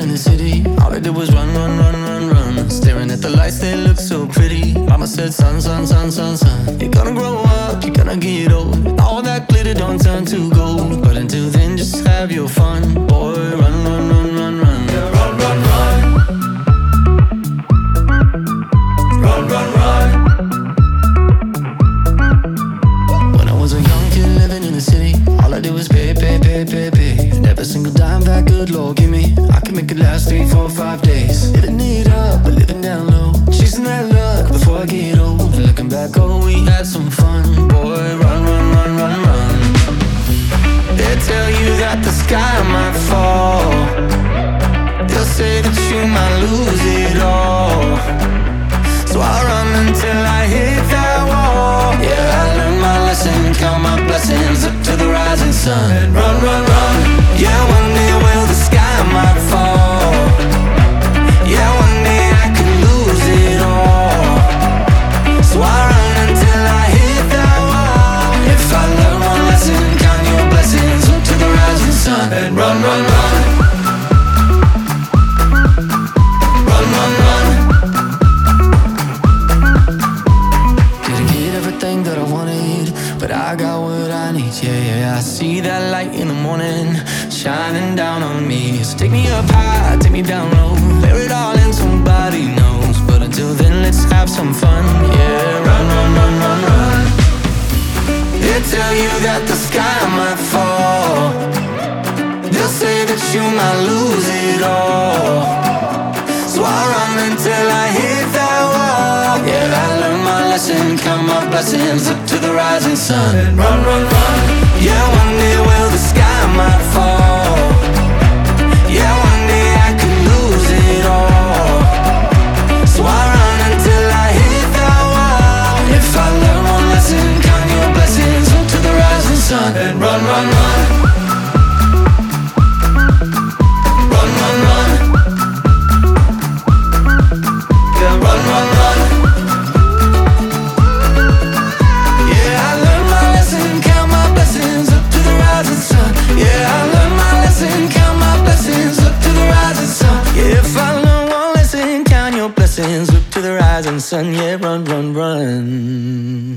in the city. All I did was run, run, run, run, run. Staring at the lights, they look so pretty. Mama said, son, son, son, son, son, you're gonna grow up, you're gonna get old. All that glitter don't turn to gold. But until then, just have your fun. Boy, run, run, run, run, run. Yeah, run, run, run. Run, run, run. When I was a young kid living in the city, all I did was pay, pay, pay, pay, pay. And every single dime that good Lord give me, I can make it last 3, 4, 5 days. Living it up, but living down low, chasing that luck before I get old. And looking back, oh, we had some fun. Boy, run, run, run, run, run. They tell you that the sky might fall. They'll say that you might lose it all. So I run until I hit that wall. Yeah, I learned my lesson, count my blessings up to the rising sun. Run, run, run. Yeah, one day, well, the sky might fall. Yeah, one day I could lose it all. So I run until I hit that wall. If I learn one lesson, count your blessings up to the rising sun. And run, run, run. Run, run, run. Didn't get everything that I wanted, but I got what I need. Yeah, yeah, I see that light in the morning shining down on me. So take me up high, take me down low, bear it all in, somebody knows. But until then, let's have some fun. Yeah, run, run, run, run, run. They tell you that the sky might fall. They'll say that you might lose it all. So I run until I hit that wall. Yeah, I learned my lesson, count my blessings up to the rising sun. And run, run, run. Yeah, one day, well, the sky might fall. Yeah, one day I could lose it all. So I run until I hit that wall. If I learn one lesson, count your blessings up to the rising sun. And run, run, run. Run, run, run. Yeah, run, run, run. Yeah, I learned my lesson, count my blessings up to the rising sun. Yeah, I learned my lesson, count my blessings up to the rising sun. Yeah, if I learn one lesson, count your blessings up to the rising sun. Yeah, run, run, run.